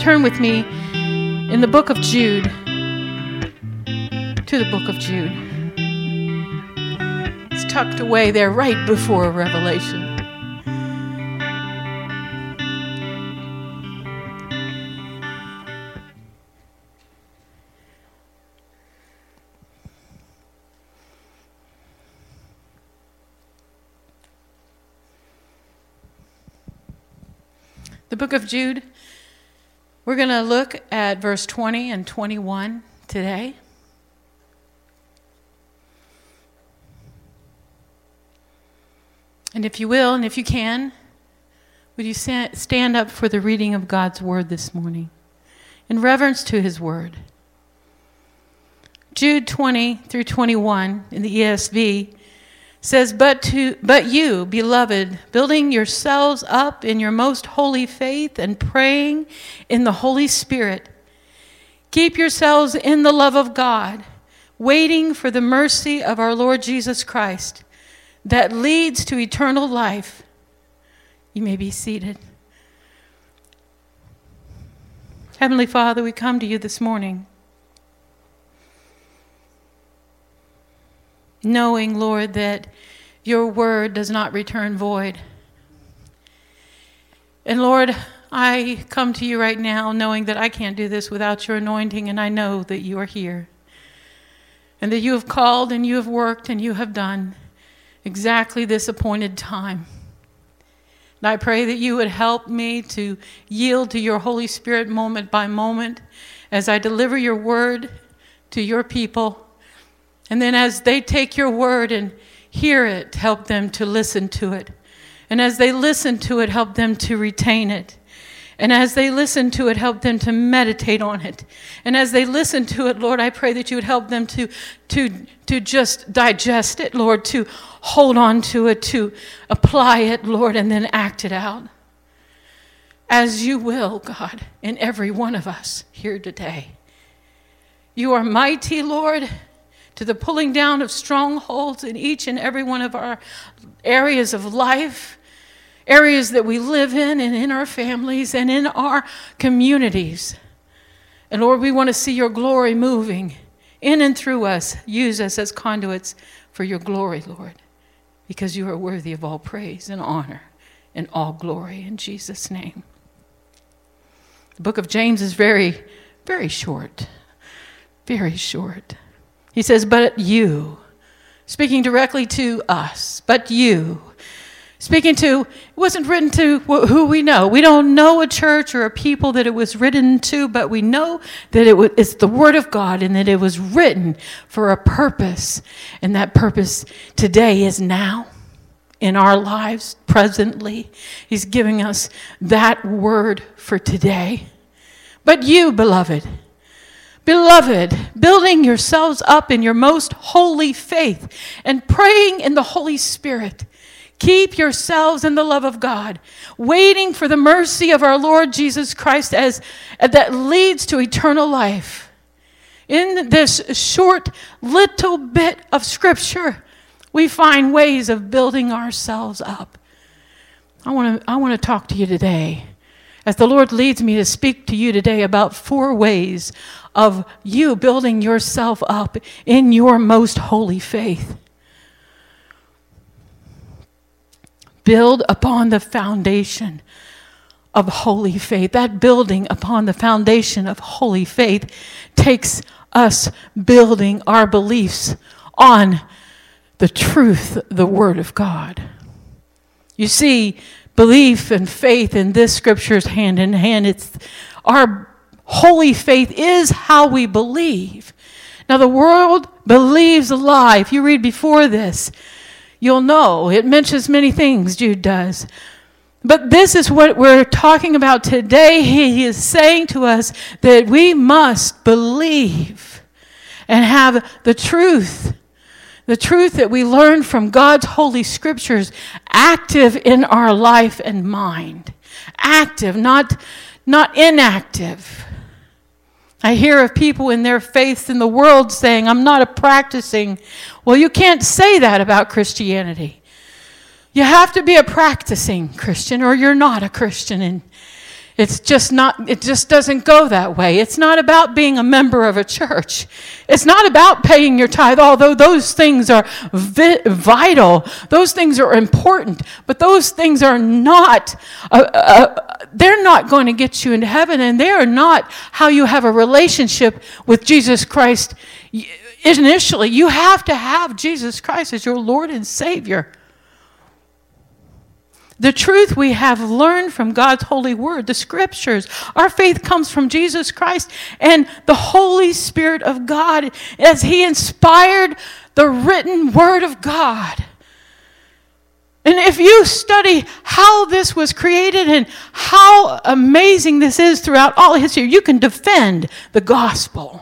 turn with me in the book of Jude, to the book of Jude. It's tucked away there right before Revelation. The book of Jude, we're going to look at verse 20 and 21 today. And if you will, and if you can, would you stand up for the reading of God's word this morning in reverence to his word. Jude 20 through 21 in the ESV says, But you, beloved, building yourselves up in your most holy faith and praying in the Holy Spirit, keep yourselves in the love of God, waiting for the mercy of our Lord Jesus Christ that leads to eternal life. You may be seated. Heavenly Father, we come to you this morning, knowing, Lord, that your word does not return void. And Lord, I come to you right now knowing that I can't do this without your anointing, and I know that you are here, and that you have called and you have worked and you have done exactly this appointed time. And I pray that you would help me to yield to your Holy Spirit moment by moment as I deliver your word to your people. And then as they take your word and hear it, help them to listen to it. And as they listen to it, help them to retain it. And as they listen to it, help them to meditate on it. And as they listen to it, Lord, I pray that you would help them to just digest it, Lord, to hold on to it, to apply it, Lord, and then act it out. As you will, God, in every one of us here today. You are mighty, Lord, to the pulling down of strongholds in each and every one of our areas of life, areas that we live in and in our families and in our communities. And Lord, we want to see your glory moving in and through us. Use us as conduits for your glory, Lord, because you are worthy of all praise and honor and all glory in Jesus' name. The book of James is very, very short, very short. He says, but you, speaking directly to us, but you, speaking to, it wasn't written to who we know. We don't know a church or a people that it was written to, but we know that it's the Word of God and that it was written for a purpose. And that purpose today is now in our lives, presently. He's giving us that word for today. But you, beloved, building yourselves up in your most holy faith and praying in the Holy Spirit, keep yourselves in the love of God, waiting for the mercy of our Lord Jesus Christ that leads to eternal life. In this short little bit of Scripture, we find ways of building ourselves up. I want to talk to you today, as the Lord leads me to speak to you today, about 4 ways of you building yourself up in your most holy faith. Build upon the foundation of holy faith. That building upon the foundation of holy faith takes us building our beliefs on the truth, the Word of God. You see, belief and faith in this Scripture is hand in hand. It's our holy faith is how we believe. Now, the world believes a lie. If you read before this, you'll know it mentions many things, Jude does. But this is what we're talking about today. He is saying to us that we must believe and have the truth that we learn from God's holy scriptures active in our life and mind. Active, not inactive. I hear of people in their faith in the world saying, I'm not a practicing. Well, you can't say that about Christianity. You have to be a practicing Christian or you're not a Christian. It just doesn't go that way. It's not about being a member of a church. It's not about paying your tithe, although those things are vital. Those things are important, but those things are not, they're not going to get you into heaven, and they are not how you have a relationship with Jesus Christ. Initially, you have to have Jesus Christ as your Lord and Savior. The truth we have learned from God's holy word, the scriptures. Our faith comes from Jesus Christ and the Holy Spirit of God as He inspired the written word of God. And if you study how this was created and how amazing this is throughout all history, you can defend the gospel.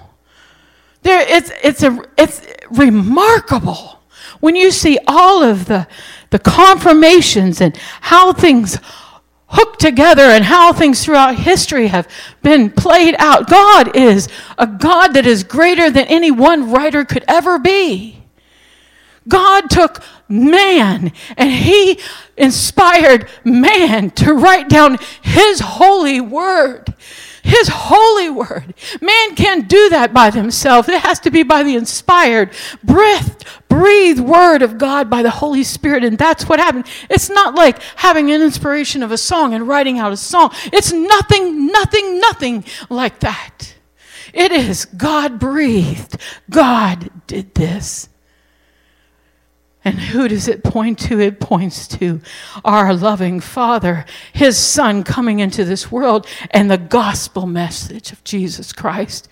It's remarkable when you see all of the confirmations and how things hook together and how things throughout history have been played out. God is a God that is greater than any one writer could ever be. God took man and He inspired man to write down His holy word. His holy word. Man can't do that by themselves. It has to be by the inspired, breathed word of God by the Holy Spirit, and that's what happened. It's not like having an inspiration of a song and writing out a song. It's nothing like that. It is God breathed. God did this. And who does it point to? It points to our loving Father, His Son coming into this world, and the gospel message of Jesus Christ.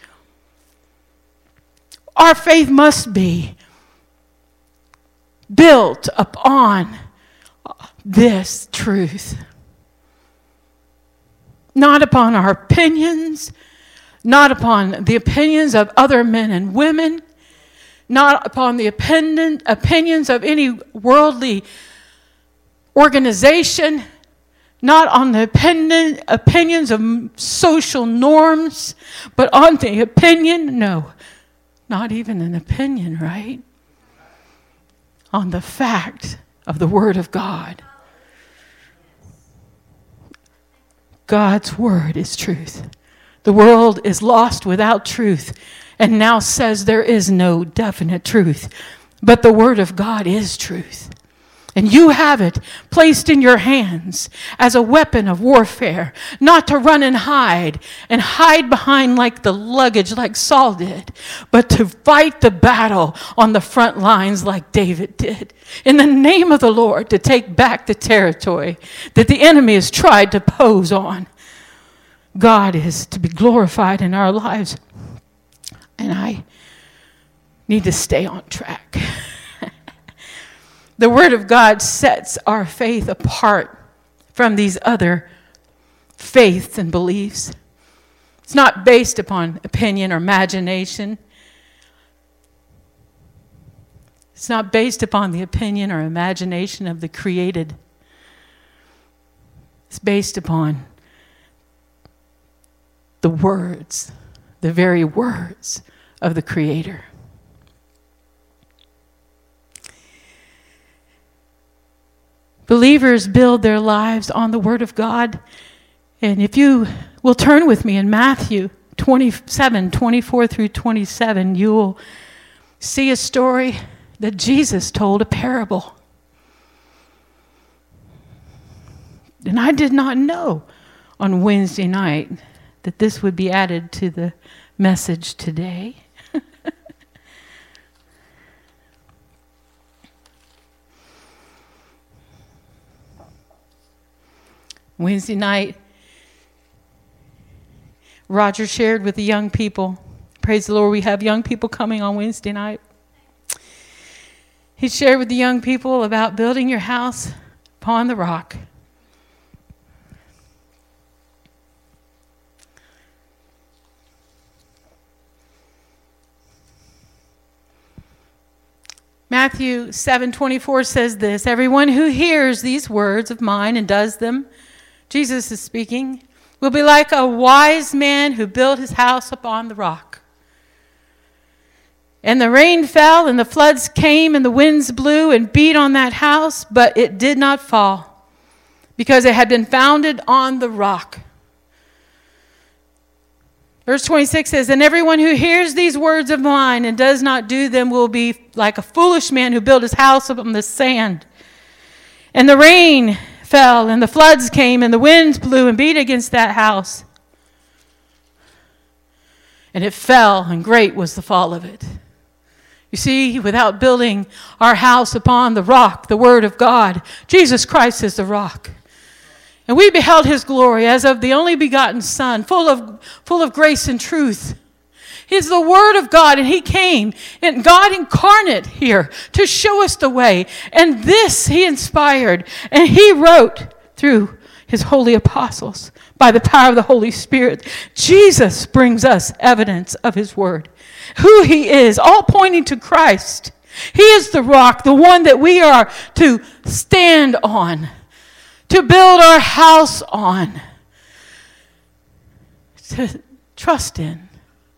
Our faith must be built upon this truth. Not upon our opinions, not upon the opinions of other men and women, not upon the opinions of any worldly organization, not on the opinions of social norms, but on the opinion, no, not even an opinion, right? On the fact of the Word of God. God's Word is truth. The world is lost without truth, and now says there is no definite truth. But the Word of God is truth. And you have it placed in your hands as a weapon of warfare, not to run and hide behind like the luggage like Saul did, but to fight the battle on the front lines like David did. In the name of the Lord, to take back the territory that the enemy has tried to pose on. God is to be glorified in our lives. And I need to stay on track. The Word of God sets our faith apart from these other faiths and beliefs. It's not based upon opinion or imagination. It's not based upon the opinion or imagination of the created. It's based upon the words, the very words of the Creator. Believers build their lives on the Word of God. And if you will turn with me in Matthew 27, 24 through 27, you will see a story that Jesus told, a parable. And I did not know on Wednesday night that this would be added to the message today. Wednesday night, Roger shared with the young people. Praise the Lord, we have young people coming on Wednesday night. He shared with the young people about building your house upon the rock. Matthew 7:24 says this, "Everyone who hears these words of mine and does them," Jesus is speaking, "will be like a wise man who built his house upon the rock. And the rain fell, and the floods came, and the winds blew and beat on that house, but it did not fall, because it had been founded on the rock." Verse 26 says, and everyone who hears these words of mine and does not do them will be like a foolish man who built his house upon the sand. And the rain fell, and the floods came, and the winds blew and beat against that house. And it fell, and great was the fall of it. You see, without building our house upon the rock, the word of God, Jesus Christ is the rock. And we beheld his glory as of the only begotten Son, full of grace and truth. He's the Word of God, and he came, and God incarnate here to show us the way. And this he inspired, and he wrote through his holy apostles by the power of the Holy Spirit. Jesus brings us evidence of his word, who he is, all pointing to Christ. He is the rock, the one that we are to stand on, to build our house on, to trust in.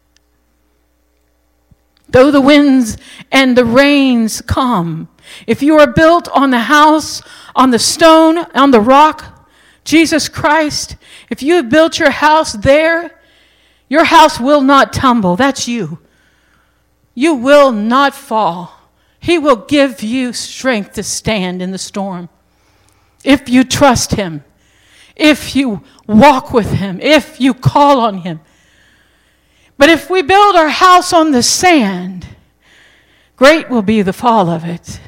Though the winds and the rains come, if you are built on the house, on the stone, on the rock, Jesus Christ, if you have built your house there, your house will not tumble. That's you. You will not fall. He will give you strength to stand in the storm. If you trust him, if you walk with him, if you call on him. But if we build our house on the sand, great will be the fall of it.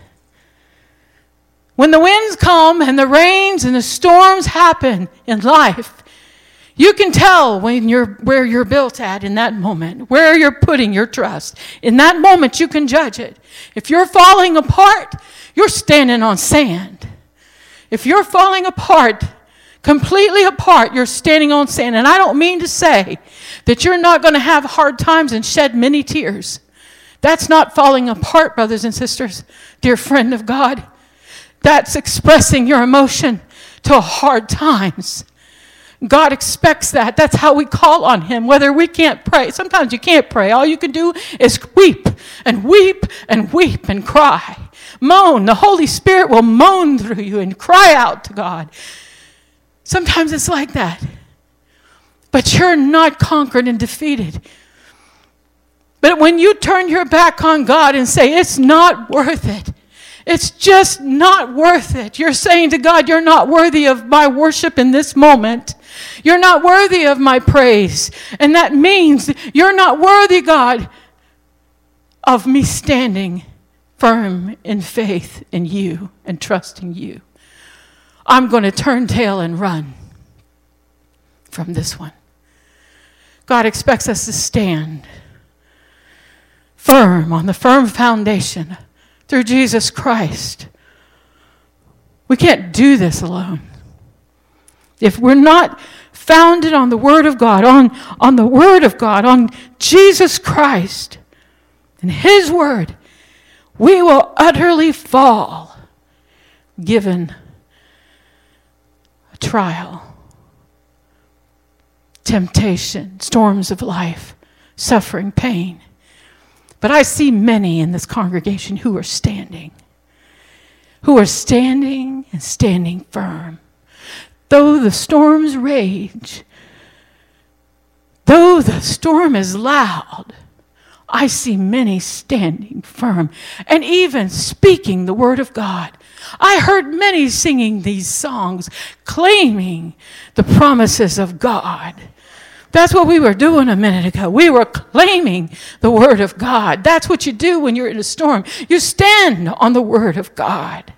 When the winds come and the rains and the storms happen in life, you can tell where you're built at in that moment, where you're putting your trust. In that moment, you can judge it. If you're falling apart, you're standing on sand. If you're falling apart, completely apart, you're standing on sand. And I don't mean to say that you're not going to have hard times and shed many tears. That's not falling apart, brothers and sisters, dear friend of God. That's expressing your emotion to hard times. God expects that. That's how we call on him, whether we can't pray. Sometimes you can't pray. All you can do is weep and weep and weep and cry. Moan. The Holy Spirit will moan through you and cry out to God. Sometimes it's like that. But you're not conquered and defeated. But when you turn your back on God and say, it's not worth it. It's just not worth it. You're saying to God, you're not worthy of my worship in this moment. You're not worthy of my praise. And that means you're not worthy, God, of me standing firm in faith in you and trusting you. I'm going to turn tail and run from this one. God expects us to stand firm on the firm foundation through Jesus Christ. We can't do this alone. If we're not founded on the Word of God, on the Word of God, on Jesus Christ and his Word, we will utterly fall given a trial, temptation, storms of life, suffering, pain. But I see many in this congregation who are standing and standing firm. Though the storms rage, though the storm is loud, I see many standing firm and even speaking the word of God. I heard many singing these songs, claiming the promises of God. That's what we were doing a minute ago. We were claiming the word of God. That's what you do when you're in a storm. You stand on the word of God.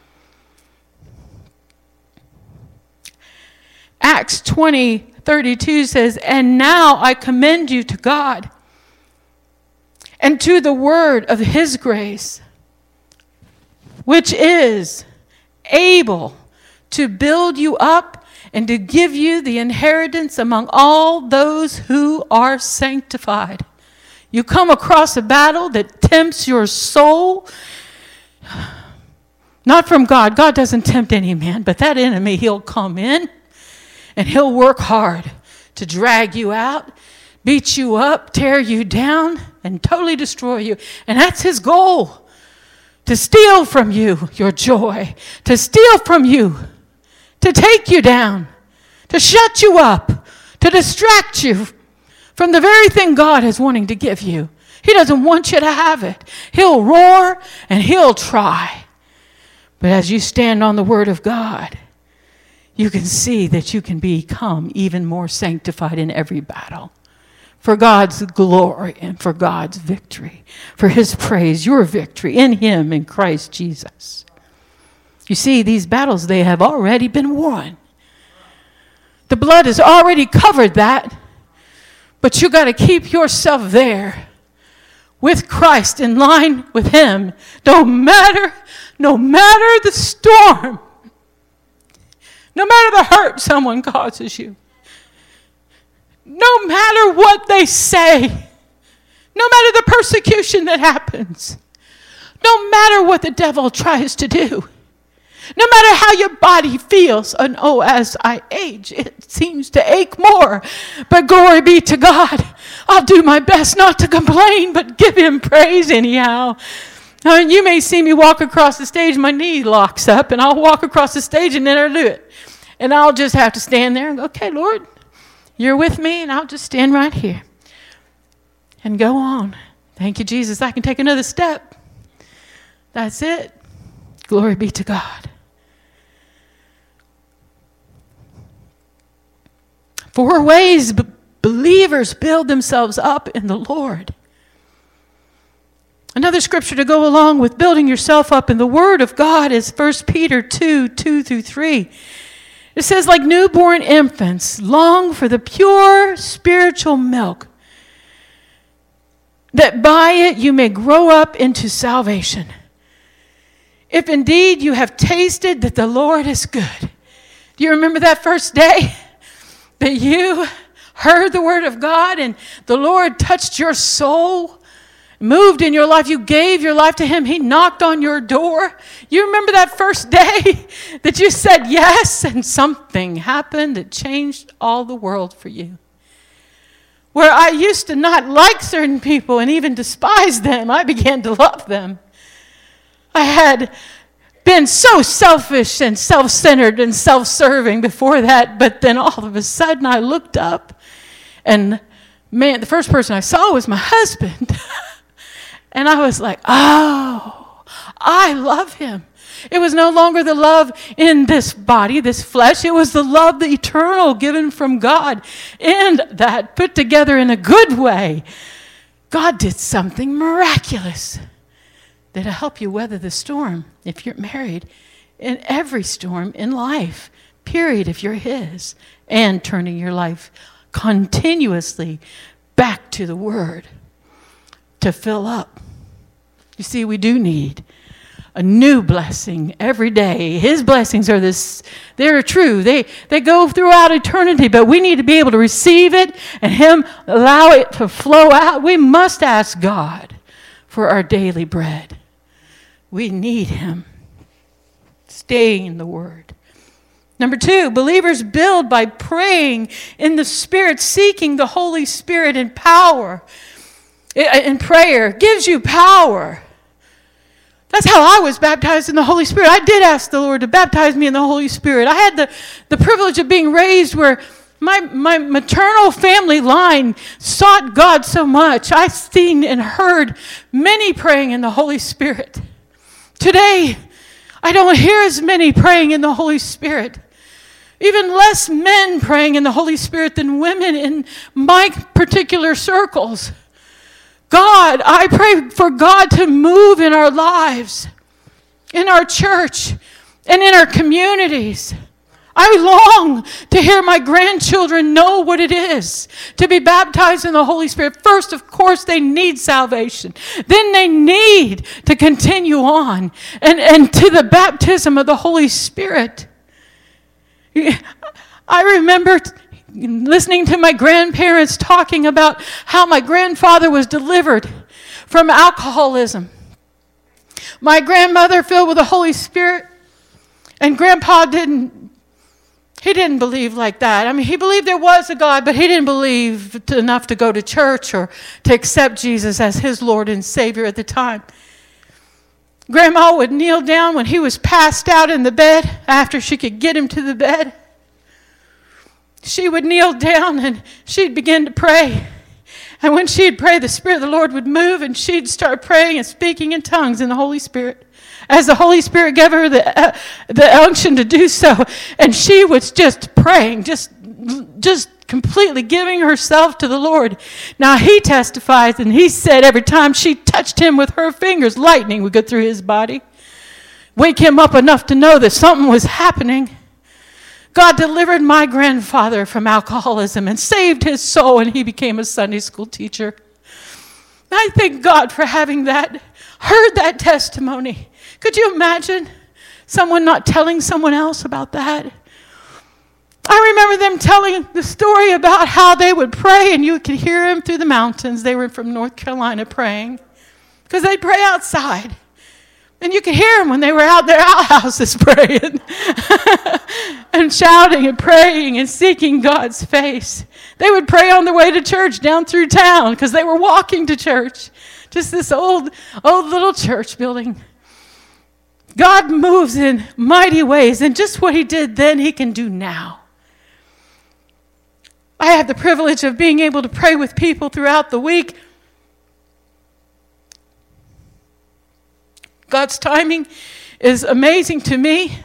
Acts 20:32 says, and now I commend you to God and to the word of his grace, which is able to build you up and to give you the inheritance among all those who are sanctified. You come across a battle that tempts your soul, not from God. God doesn't tempt any man, but that enemy, he'll come in and he'll work hard to drag you out, beat you up, tear you down, and totally destroy you. And that's his goal, to steal from you your joy, to steal from you, to take you down, to shut you up, to distract you from the very thing God is wanting to give you. He doesn't want you to have it. He'll roar and he'll try. But as you stand on the word of God, you can see that you can become even more sanctified in every battle. For God's glory and for God's victory. For his praise, your victory in him, in Christ Jesus. You see, these battles, they have already been won. The blood has already covered that. But you got to keep yourself there with Christ, in line with him. No matter the storm. No matter the hurt someone causes you. No matter what they say. No matter the persecution that happens. No matter what the devil tries to do. No matter how your body feels. And as I age, it seems to ache more. But glory be to God. I'll do my best not to complain, but give him praise anyhow. You may see me walk across the stage, my knee locks up, and I'll walk across the stage and then I'll do it. And I'll just have to stand there and go, okay, Lord, you're with me, and I'll just stand right here and go on. Thank you, Jesus. I can take another step. That's it. Glory be to God. 4 ways believers build themselves up in the Lord. Another scripture to go along with building yourself up in the Word of God is 1 Peter 2:2-3. It says, like newborn infants, long for the pure spiritual milk, that by it you may grow up into salvation. If indeed you have tasted that the Lord is good. Do you remember that first day that you heard the word of God and the Lord touched your soul, moved in your life, you gave your life to him, he knocked on your door? You remember that first day that you said yes and something happened that changed all the world for you? Where I used to not like certain people and even despise them, I began to love them. I had been so selfish and self-centered and self-serving before that, but then all of a sudden I looked up and man, the first person I saw was my husband. And I was like, oh, I love him. It was no longer the love in this body, this flesh. It was the love, the eternal, given from God. And that put together in a good way. God did something miraculous that'll help you weather the storm if you're married, in every storm in life, period, if you're his, and turning your life continuously back to the Word to fill up. You see, we do need a new blessing every day. His blessings are they're true. They go throughout eternity, but we need to be able to receive it and him allow it to flow out. We must ask God for our daily bread. We need him. Stay in the Word. Number 2, believers build by praying in the Spirit, seeking the Holy Spirit in power. And prayer gives you power. That's how I was baptized in the Holy Spirit. I did ask the Lord to baptize me in the Holy Spirit. I had the privilege of being raised where my maternal family line sought God so much. I've seen and heard many praying in the Holy Spirit. Today, I don't hear as many praying in the Holy Spirit. Even less men praying in the Holy Spirit than women in my particular circles. God, I pray for God to move in our lives, in our church, and in our communities. I long to hear my grandchildren know what it is to be baptized in the Holy Spirit. First, of course, they need salvation. Then they need to continue on and to the baptism of the Holy Spirit. I remember listening to my grandparents talking about how my grandfather was delivered from alcoholism. My grandmother filled with the Holy Spirit, and Grandpa didn't believe like that. I mean, he believed there was a God, but he didn't believe enough to go to church or to accept Jesus as his Lord and Savior at the time. Grandma would kneel down when he was passed out in the bed after she could get him to the bed. She would kneel down and she'd begin to pray. And when she'd pray, the Spirit of the Lord would move, and she'd start praying and speaking in tongues in the Holy Spirit, as the Holy Spirit gave her the unction to do so. And she was just praying, just completely giving herself to the Lord. Now he testifies, and he said every time she touched him with her fingers, lightning would go through his body, wake him up enough to know that something was happening. God delivered my grandfather from alcoholism and saved his soul, and he became a Sunday school teacher. I thank God for having heard that testimony. Could you imagine someone not telling someone else about that? I remember them telling the story about how they would pray, and you could hear them through the mountains. They were from North Carolina praying, because they'd pray outside. And you could hear them when they were out their outhouses praying and shouting and praying and seeking God's face. They would pray on their way to church down through town because they were walking to church. Just this old little church building. God moves in mighty ways, and just what he did then, he can do now. I have the privilege of being able to pray with people throughout the week. God's timing is amazing to me.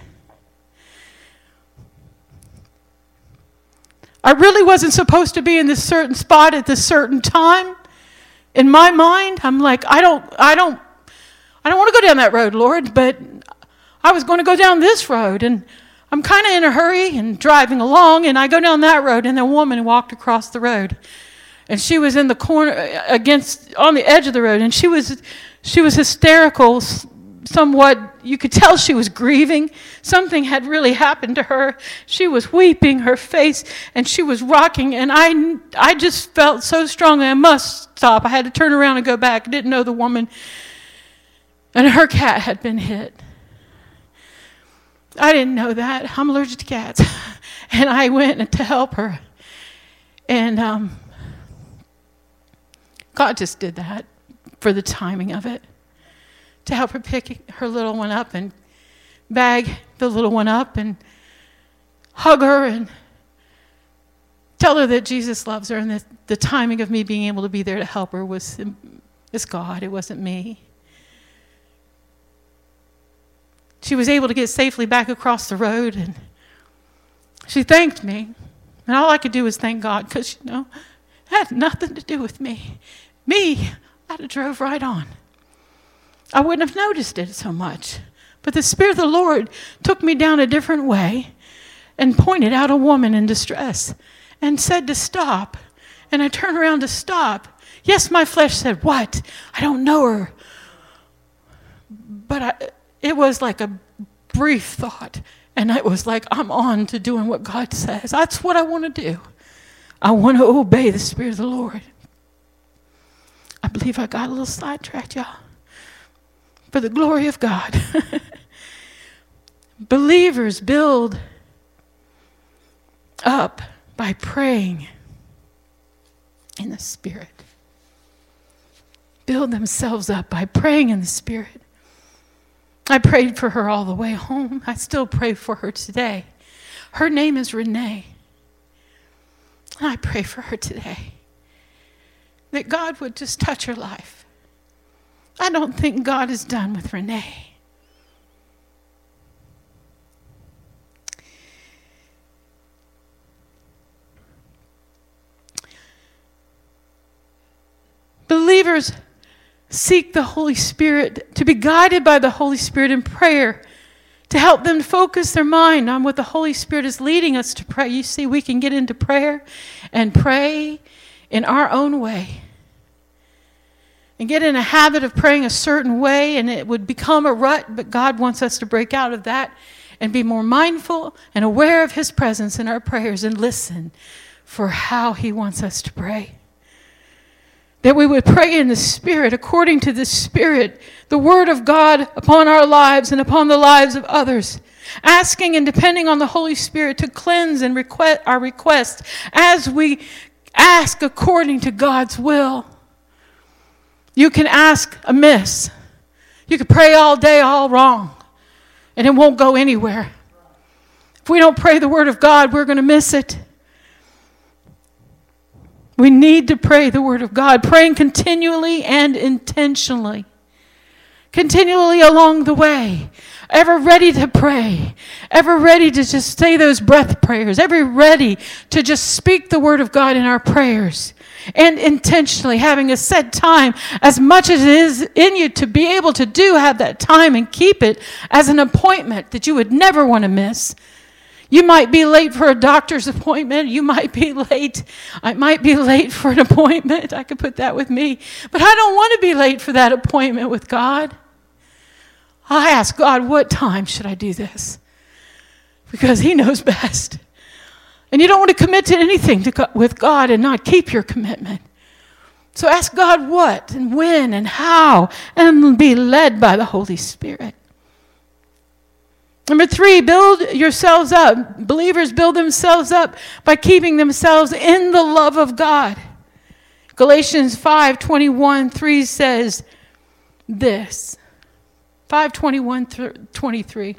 I really wasn't supposed to be in this certain spot at this certain time. In my mind, I'm like, I don't want to go down that road, Lord, but I was going to go down this road, and I'm kind of in a hurry and driving along, and I go down that road, and a woman walked across the road, and she was in the corner on the edge of the road, and she was hysterical. Somewhat, you could tell she was grieving. Something had really happened to her. She was weeping her face, and she was rocking, and I just felt so strongly I must stop. I had to turn around and go back. I didn't know the woman, and her cat had been hit. I didn't know that. I'm allergic to cats. And I went to help her, and God just did that for the timing of it, to help her pick her little one up and bag the little one up and hug her and tell her that Jesus loves her, and that the timing of me being able to be there to help her was God. It wasn't me. She was able to get safely back across the road, and she thanked me. And all I could do was thank God, because, it had nothing to do with me. I'd have drove right on. I wouldn't have noticed it so much. But the Spirit of the Lord took me down a different way and pointed out a woman in distress and said to stop. And I turned around to stop. Yes, my flesh said, what? I don't know her. But it was like a brief thought. And it was like, I'm on to doing what God says. That's what I want to do. I want to obey the Spirit of the Lord. I believe I got a little sidetracked, y'all. For the glory of God. Believers build up by praying in the Spirit. Build themselves up by praying in the Spirit. I prayed for her all the way home. I still pray for her today. Her name is Renee. And I pray for her today, that God would just touch her life. I don't think God is done with Renee. Believers seek the Holy Spirit, to be guided by the Holy Spirit in prayer, to help them focus their mind on what the Holy Spirit is leading us to pray. You see, we can get into prayer and pray in our own way, and get in a habit of praying a certain way, and it would become a rut, but God wants us to break out of that and be more mindful and aware of his presence in our prayers and listen for how he wants us to pray. That we would pray in the Spirit, according to the Spirit, the Word of God upon our lives and upon the lives of others, asking and depending on the Holy Spirit to cleanse and our requests as we ask according to God's will. You can ask amiss. You can pray all day, all wrong, and it won't go anywhere. If we don't pray the Word of God, we're going to miss it. We need to pray the Word of God, praying continually and intentionally. Continually along the way, ever ready to pray, ever ready to just say those breath prayers, ever ready to just speak the Word of God in our prayers, and intentionally having a set time, as much as it is in you to be able to have that time and keep it as an appointment that you would never want to miss. You might be late for a doctor's appointment. You might be late. I might be late for an appointment. I could put that with me. But I don't want to be late for that appointment with God. I ask God, what time should I do this? Because He knows best. And you don't want to commit to anything with God and not keep your commitment. So ask God what and when and how, and be led by the Holy Spirit. Number 3, build yourselves up. Believers build themselves up by keeping themselves in the love of God. Galatians 5:21-3 says this. 5:21-23.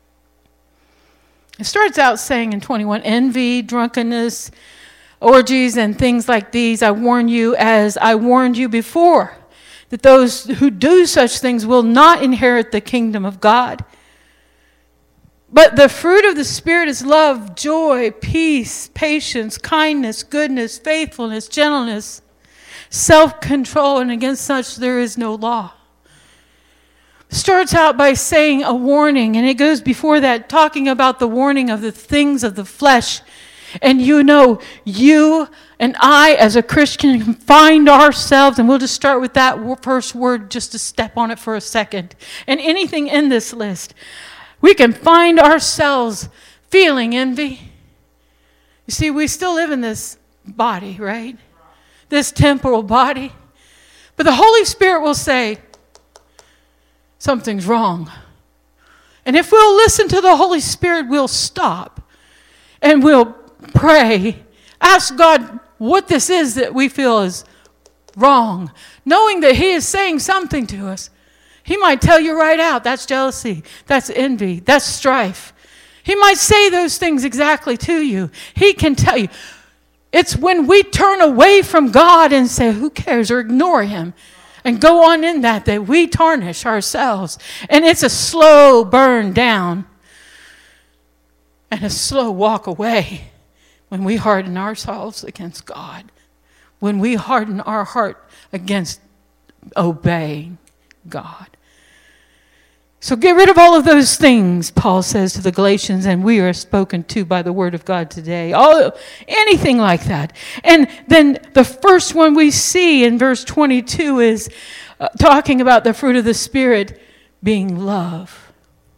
It starts out saying in 21, envy, drunkenness, orgies, and things like these, I warn you as I warned you before, that those who do such things will not inherit the kingdom of God. But the fruit of the Spirit is love, joy, peace, patience, kindness, goodness, faithfulness, gentleness, self-control, and against such there is no law. Starts out by saying a warning, and it goes before that talking about the warning of the things of the flesh. And you and I as a Christian can find ourselves, and we'll just start with that first word just to step on it for a second. And anything in this list, we can find ourselves feeling envy. You see, we still live in this body, right? This temporal body. But the Holy Spirit will say, something's wrong. And if we'll listen to the Holy Spirit, we'll stop and we'll pray. Ask God what this is that we feel is wrong, knowing that He is saying something to us. He might tell you right out, that's jealousy, that's envy, that's strife. He might say those things exactly to you. He can tell you. It's when we turn away from God and say, who cares, or ignore Him, and go on in that we tarnish ourselves. And it's a slow burn down and a slow walk away when we harden ourselves against God, when we harden our heart against obeying God. So get rid of all of those things, Paul says to the Galatians, and we are spoken to by the Word of God today. Anything like that. And then the first one we see in verse 22 is talking about the fruit of the Spirit being love.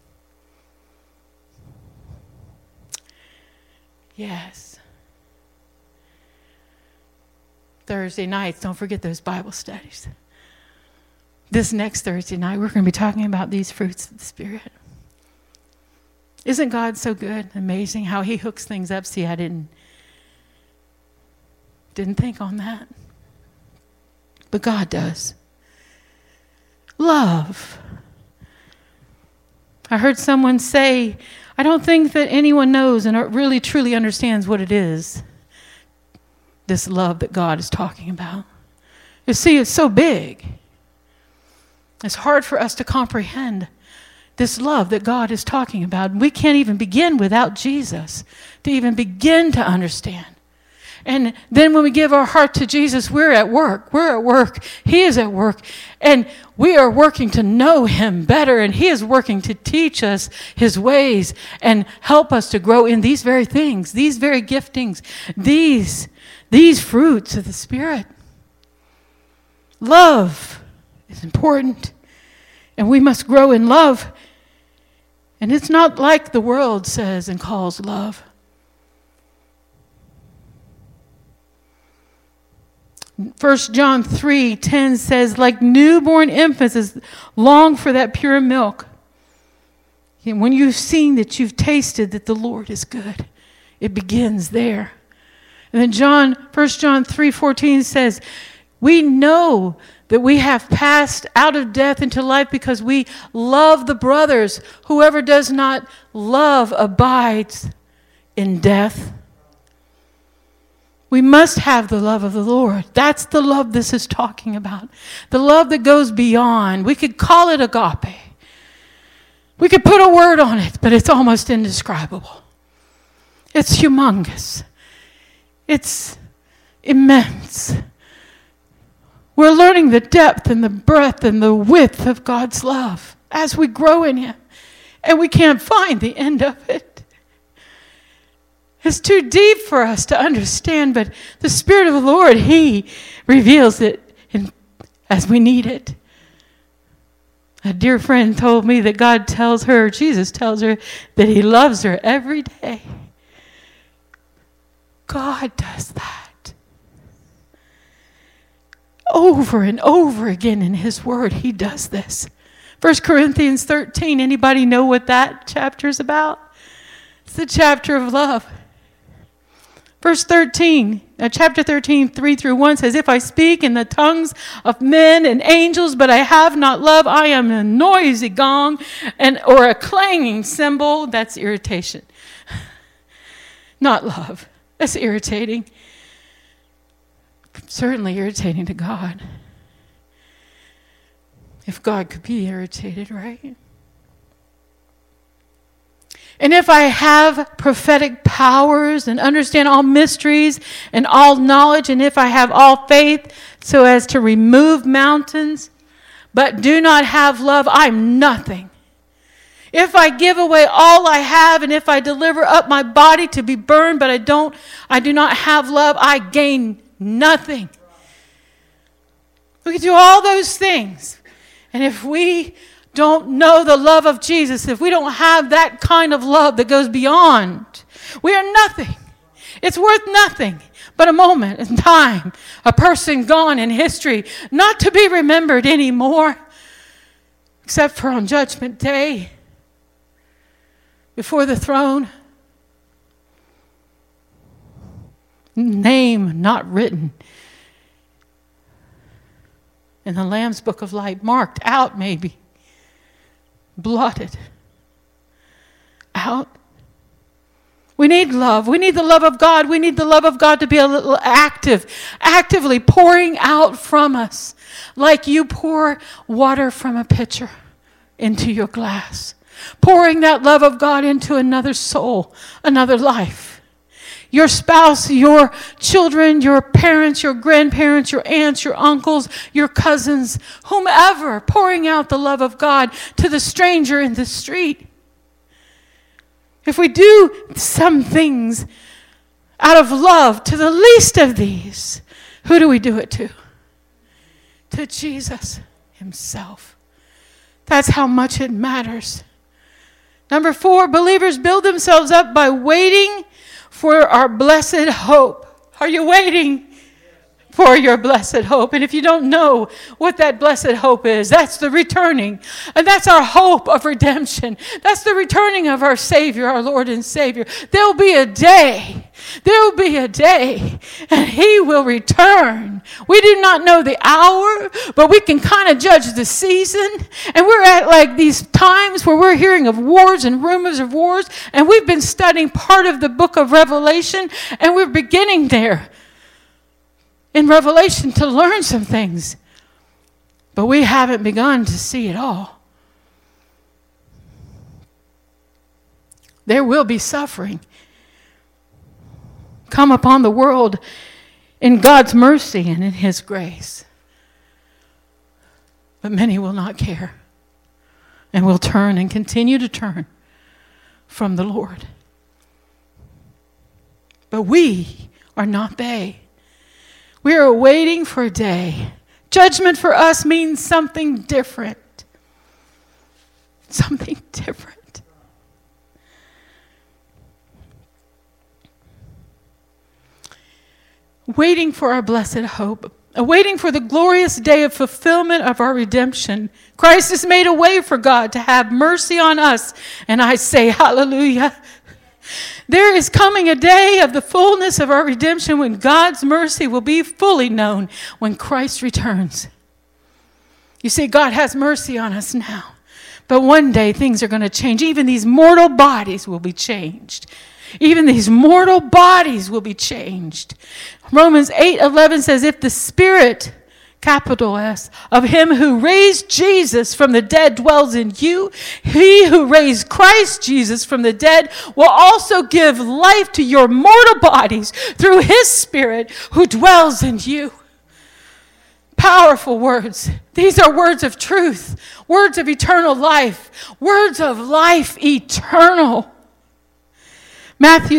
Yes. Thursday nights, don't forget those Bible studies. This next Thursday night, we're going to be talking about these fruits of the Spirit. Isn't God so good, amazing how He hooks things up? See, I didn't think on that. But God does. Love. I heard someone say, I don't think that anyone knows and really truly understands what it is, this love that God is talking about. You see, it's so big. It's hard for us to comprehend this love that God is talking about. We can't even begin without Jesus to even begin to understand. And then when we give our heart to Jesus, we're at work. We're at work. He is at work. And we are working to know Him better. And He is working to teach us His ways and help us to grow in these very things, these very giftings, these fruits of the Spirit. Love is important, and we must grow in love. And it's not like the world says and calls love. 1 John 3:10 says, like newborn infants long for that pure milk. And when you've seen that, you've tasted that the Lord is good, it begins there. And then 1 John 3:14 says, we know that we have passed out of death into life because we love the brothers. Whoever does not love abides in death. We must have the love of the Lord. That's the love this is talking about. The love that goes beyond. We could call it agape. We could put a word on it, but it's almost indescribable. It's humongous. It's immense. We're learning the depth and the breadth and the width of God's love as we grow in Him. And we can't find the end of it. It's too deep for us to understand, but the Spirit of the Lord, He reveals it as we need it. A dear friend told me that God tells her, Jesus tells her, that He loves her every day. God does that. Over and over again in His Word, He does this. 1 Corinthians 13, anybody know what that chapter is about? It's the chapter of love. Chapter 13, 3-1 says, if I speak in the tongues of men and angels, but I have not love, I am a noisy gong or a clanging cymbal. That's irritation. Not love. That's irritating. Certainly irritating to God. If God could be irritated, right? And if I have prophetic powers and understand all mysteries and all knowledge, and if I have all faith so as to remove mountains, but do not have love, I'm nothing. If I give away all I have, and if I deliver up my body to be burned, but I do not have love, I gain nothing. We can do all those things. And if we don't know the love of Jesus, if we don't have that kind of love that goes beyond, we are nothing. It's worth nothing but a moment in time, a person gone in history, not to be remembered anymore, except for on Judgment Day, before the throne. Name not written in the Lamb's Book of Life, marked out maybe. Blotted out. We need love. We need the love of God. We need the love of God to be a little actively pouring out from us, like you pour water from a pitcher into your glass. Pouring that love of God into another soul, another life. Your spouse, your children, your parents, your grandparents, your aunts, your uncles, your cousins, whomever, pouring out the love of God to the stranger in the street. If we do some things out of love to the least of these, who do we do it to? To Jesus Himself. That's how much it matters. Number 4, believers build themselves up by waiting for our blessed hope. Are you waiting for your blessed hope? And if you don't know what that blessed hope is, that's the returning. And that's our hope of redemption. That's the returning of our Savior, our Lord and Savior. There'll be a day, and He will return. We do not know the hour, but we can kind of judge the season. And we're at like these times where we're hearing of wars and rumors of wars, and we've been studying part of the book of Revelation, and we're beginning there in Revelation to learn some things. But we haven't begun to see it all. There will be suffering come upon the world in God's mercy and in His grace. But many will not care and will turn and continue to turn from the Lord. But we are not they. We are waiting for a day. Judgment for us means something different. Something different. Waiting for our blessed hope. Waiting for the glorious day of fulfillment of our redemption. Christ has made a way for God to have mercy on us. And I say hallelujah. There is coming a day of the fullness of our redemption when God's mercy will be fully known when Christ returns. You see, God has mercy on us now. But one day things are going to change. Even these mortal bodies will be changed. Even these mortal bodies will be changed. Romans 8:11 says, if the Spirit, capital S, of him who raised Jesus from the dead dwells in you, he who raised Christ Jesus from the dead will also give life to your mortal bodies through his Spirit who dwells in you. Powerful words. These are words of truth, words of eternal life, words of life eternal. Matthew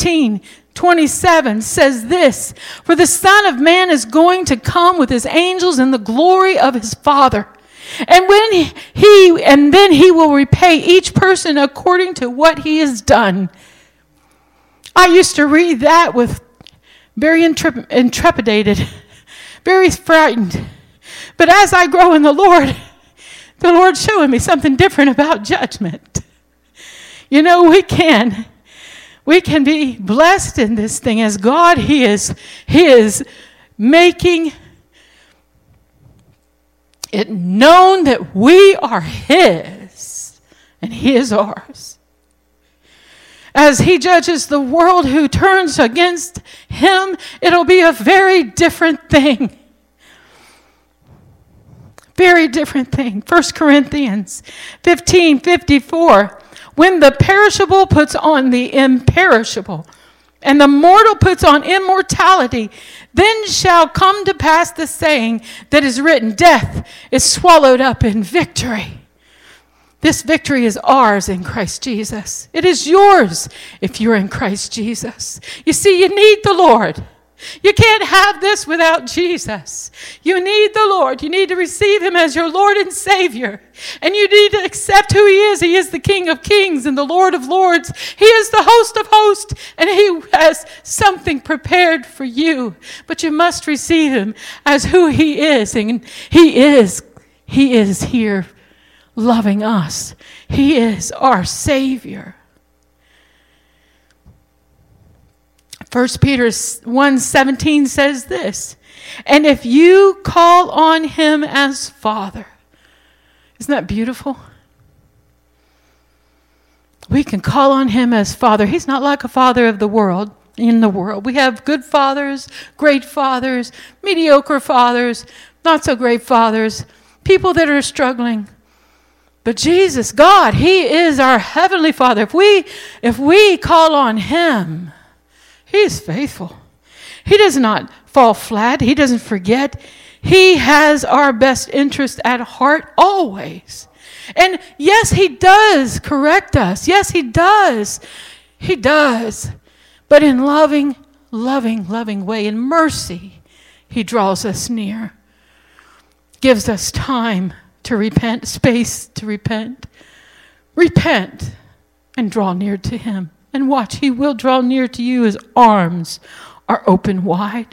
16:27 says this, for the Son of Man is going to come with his angels in the glory of his Father. And then he will repay each person according to what he has done. I used to read that with very intrepidated, very frightened. But as I grow in the Lord's showing me something different about judgment. You know, we can be blessed in this thing as God. He is making it known that we are his and he is ours. As he judges the world who turns against him, it'll be a very different thing. Very different thing. 1 Corinthians 15:54. When the perishable puts on the imperishable, and the mortal puts on immortality, then shall come to pass the saying that is written, death is swallowed up in victory. This victory is ours in Christ Jesus. It is yours if you're in Christ Jesus. You see, you need the Lord. You can't have this without Jesus. You need the Lord. You need to receive him as your Lord and Savior. And you need to accept who he is. He is the King of Kings and the Lord of Lords. He is the host of hosts, and he has something prepared for you. But you must receive him as who he is. And he is here loving us. He is our Savior. 1 Peter 1:17 says this, and if you call on him as Father. Isn't that beautiful? We can call on him as Father. He's not like a father of the world, in the world. We have good fathers, great fathers, mediocre fathers, not so great fathers, people that are struggling. But Jesus, God, he is our heavenly Father. If we call on him, he is faithful. He does not fall flat. He doesn't forget. He has our best interest at heart always. And yes, he does correct us. Yes, he does. He does. But in loving way, in mercy, he draws us near. Gives us time to repent, space to repent. Repent and draw near to him. And watch, he will draw near to you. His arms are open wide.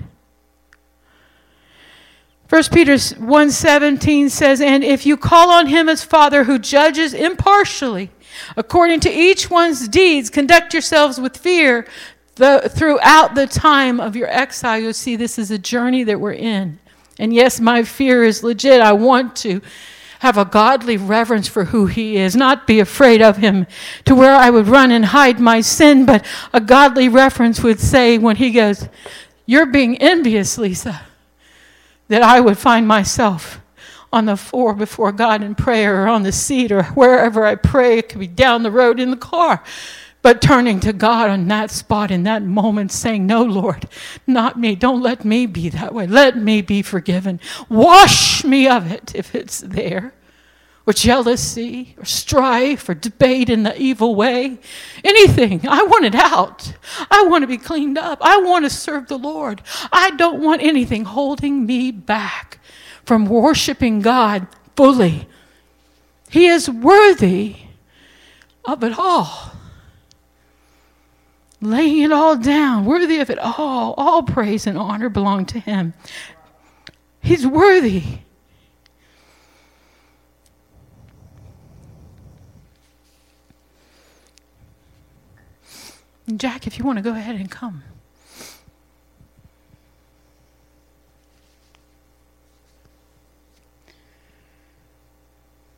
1 Peter 1:17 says, and if you call on him as Father who judges impartially, according to each one's deeds, conduct yourselves with fear throughout the time of your exile. You'll see this is a journey that we're in. And yes, my fear is legit. I want to have a godly reverence for who he is, not be afraid of him to where I would run and hide my sin, but a godly reverence would say when he goes, you're being envious, Lisa, that I would find myself on the floor before God in prayer, or on the seat, or wherever I pray. It could be down the road in the car. But turning to God on that spot, in that moment, saying, no, Lord, not me. Don't let me be that way. Let me be forgiven. Wash me of it if it's there. Or jealousy, or strife, or debate in the evil way. Anything. I want it out. I want to be cleaned up. I want to serve the Lord. I don't want anything holding me back from worshiping God fully. He is worthy of it all. Laying it all down, worthy of it all. All praise and honor belong to him. He's worthy. Jack, if you want to go ahead and come.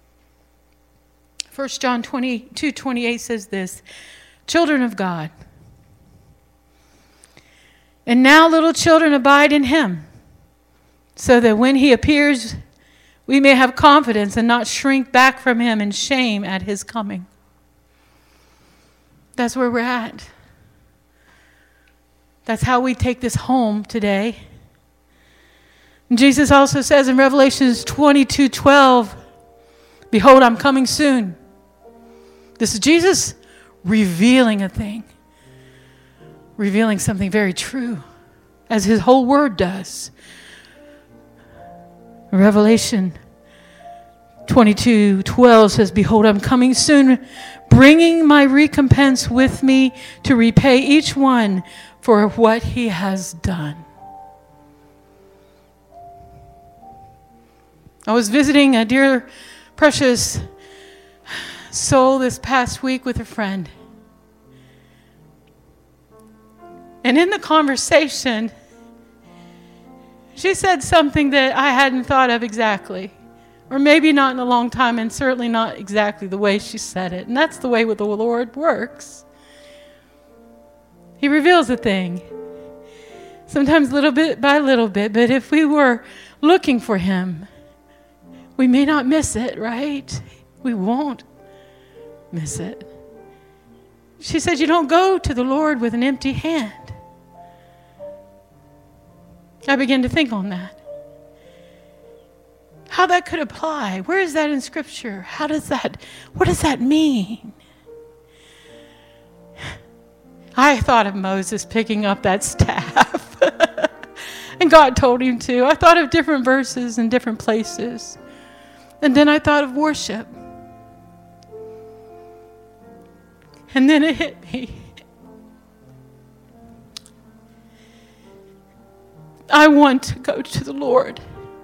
First John 22:28 says this, children of God, And now, little children, abide in him, so that when he appears, we may have confidence and not shrink back from him in shame at his coming. That's where we're at. That's how we take this home today. And Jesus also says in Revelation 22:12, behold, I'm coming soon. This is Jesus revealing a thing, revealing something very true, as his whole word does. Revelation 22:12 says, behold, I'm coming soon, bringing my recompense with me to repay each one for what he has done. I was visiting a dear, precious soul this past week with a friend. And in the conversation, she said something that I hadn't thought of exactly. Or maybe not in a long time, and certainly not exactly the way she said it. And that's the way the Lord works. He reveals a thing. Sometimes little bit by little bit. But if we were looking for him, we may not miss it, right? We won't miss it. She said, you don't go to the Lord with an empty hand. I began to think on that. How that could apply. Where is that in Scripture? What does that mean? I thought of Moses picking up that staff. And God told him to. I thought of different verses in different places. And then I thought of worship. And then it hit me. I want to go to the Lord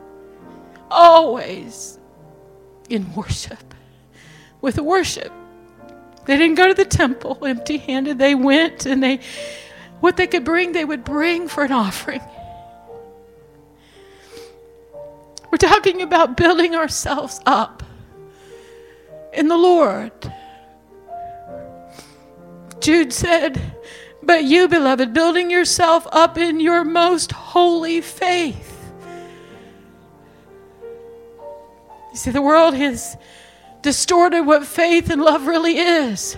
always in worship. With worship. They didn't go to the temple empty-handed. They went and what they could bring, they would bring for an offering. We're talking about building ourselves up in the Lord. Jude said, but you, beloved, building yourself up in your most holy faith. You see, the world has distorted what faith and love really is.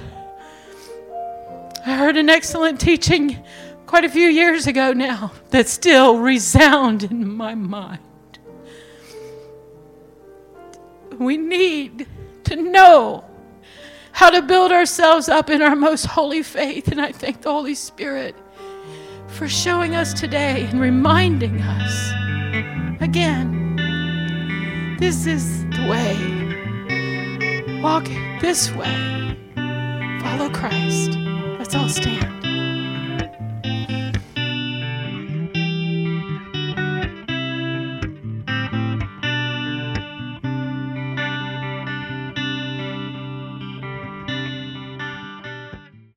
I heard an excellent teaching quite a few years ago now that still resound in my mind. We need to know how to build ourselves up in our most holy faith. And I thank the Holy Spirit for showing us today and reminding us again, this is the way. Walk this way. Follow Christ. Let's all stand.